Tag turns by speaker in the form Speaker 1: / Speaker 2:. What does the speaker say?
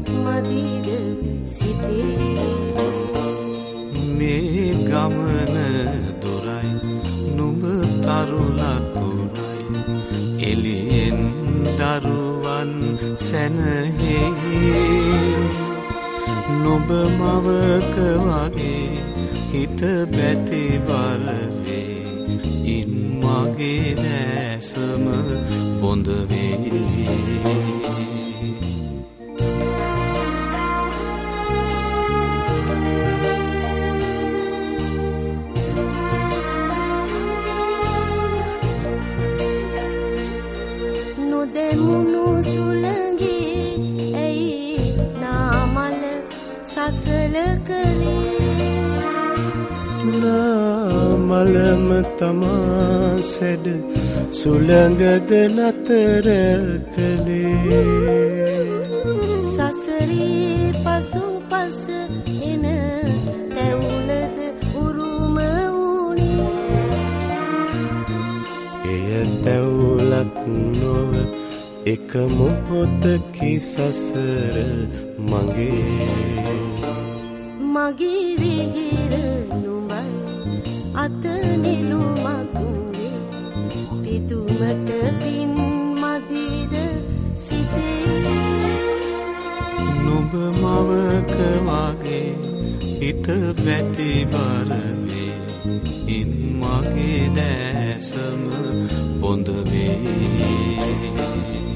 Speaker 1: මදිද සිතේ
Speaker 2: මේ ගමන දොරයි නුඹ තරු ලකුණයි එළියෙන් දරුවන් සැනහේ නුඹ මවක වගේ හිත බැති බලවේ ඉන් මගේ දැසම බොඳ වේ
Speaker 1: නොදැමුණු සුළඟේ ඇයි නාමල සසල කළේ
Speaker 3: නාමලම තමා සැඩ සුළඟද නතර කළේ
Speaker 1: සසරේ පසු පස එන තැවුලද උරුම වුණේ
Speaker 3: එය තැවුලක් නොව එක මොහොතකි සසර
Speaker 1: මගේ විහිර නුඹයි අත නෙළුමක් වේ පිදුමට පින් මදිද සිතේ
Speaker 2: නුඹ මවක වගේ හිත බැටි බරවේ ඉන් මගේ දැසම බොඳ වේ